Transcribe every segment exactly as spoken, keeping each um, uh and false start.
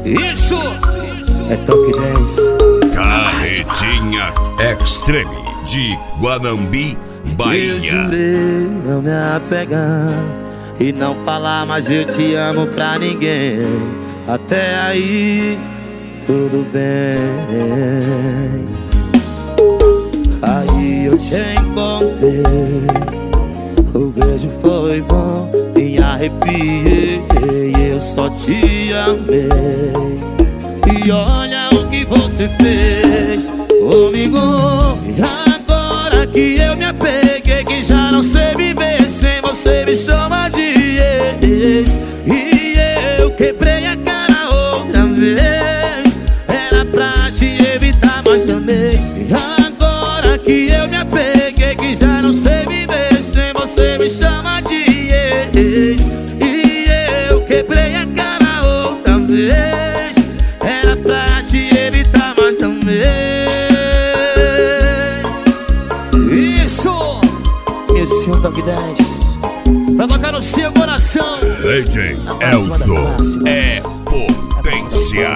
Isso é Toque dez. Carretinha Extreme de Guanambi, Bahia. Eu jurei não me apegar e não falar mais eu te amo pra ninguém. Até aí tudo bem. Aí eu te encontrei, o beijo foi bom, me arrepiei, eu só te amei. E olha o que você fez comigo. E agora que eu me apeguei, que já não sei viver sem você, me chama de ex. E eu quebrei a cara outra vez, era pra te evitar, mas também. E agora que eu me apeguei, que já não sei viver sem você, me chama de ex. E eu quebrei a cara outra vez, era pra te evitar, mas também. Isso Esse é o Toque dez. pra tocar no seu coração. D J Elzo é potência.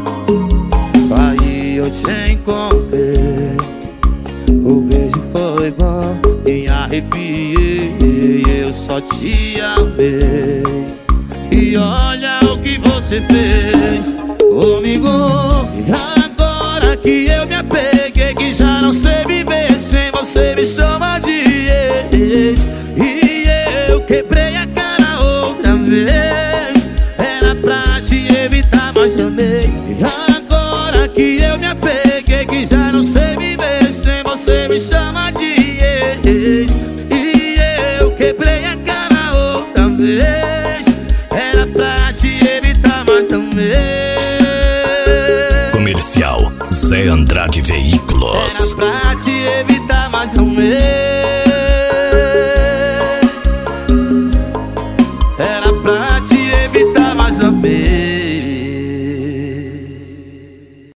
Aí eu te encontrei, o beijo foi bom, me arrepiei, eu só te amei. E olha o que você fez comigo. E agora que eu me apeguei, que já não sei viver sem você, me chama de ex. E eu quebrei a cara outra vez, era pra te evitar, mas também. E agora que eu me apeguei, que já não sei viver sem você, me chama de ex. E eu quebrei a cara outra vez, era pra te evitar, mas também. Comercial Zé Andrade Veículos. Era pra te evitar, mas também.